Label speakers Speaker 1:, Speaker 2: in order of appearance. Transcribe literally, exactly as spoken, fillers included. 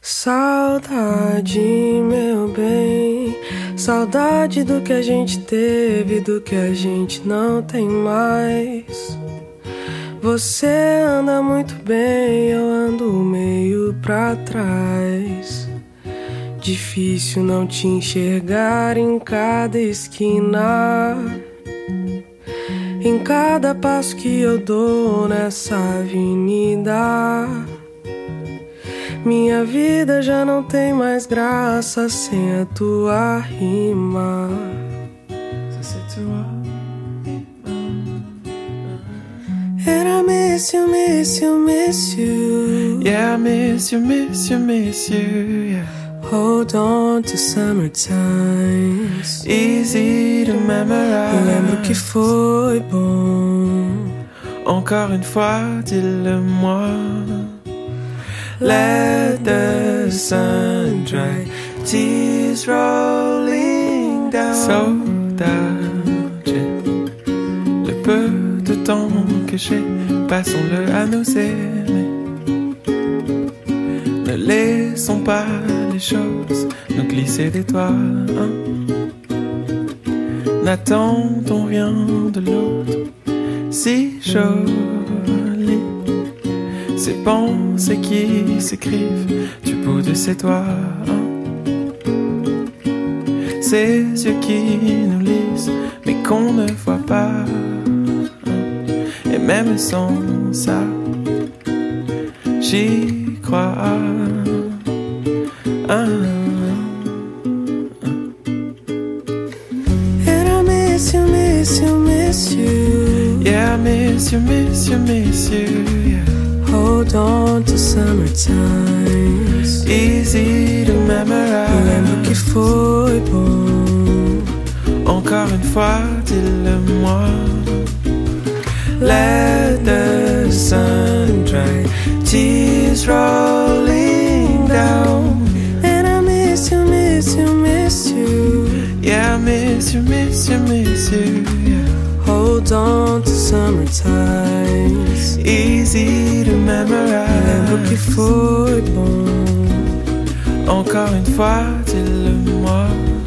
Speaker 1: Saudade, meu bem, saudade do que a gente teve, do que a gente não tem mais. Você anda muito bem, eu ando meio pra trás. Difícil não te enxergar em cada esquina, em cada passo que eu dou nessa avenida. Minha vida já não tem mais graça sem a tua rima. And I miss you, miss you, miss you.
Speaker 2: Yeah, I miss you, miss you, miss you, yeah.
Speaker 1: Hold on to summer times.
Speaker 2: Easy to memorize.
Speaker 1: Lembro que foi bom.
Speaker 2: Encore une fois, dis-le-moi. Let the sun dry, tears rolling down. Saudade, le peu de temps que j'ai, passons-le à nous aimer. Ne laissons pas les choses nous glisser des doigts, hein? N'attendons rien de l'autre, si joli. Ces pensées qui s'écrivent du bout de ses doigts, hein? Ces yeux qui nous lisent mais qu'on ne voit pas, hein? Et même sans ça, j'y crois, hein?
Speaker 1: And I miss you, miss you, miss you.
Speaker 2: Yeah, I miss you, miss you, miss you, yeah.
Speaker 1: Hold on to summer times.
Speaker 2: Easy to memorize.
Speaker 1: Lembro que foi bom.
Speaker 2: Encore une fois, dis-le-moi. Let the sun dry, tears rolling down.
Speaker 1: And I miss you, miss you, miss you.
Speaker 2: Yeah, I miss you, miss you, miss you, yeah.
Speaker 1: Hold on to summer times.
Speaker 2: Easy to memorize.
Speaker 1: Lembro que foi bom.
Speaker 2: Encore une fois, dis-le-moi.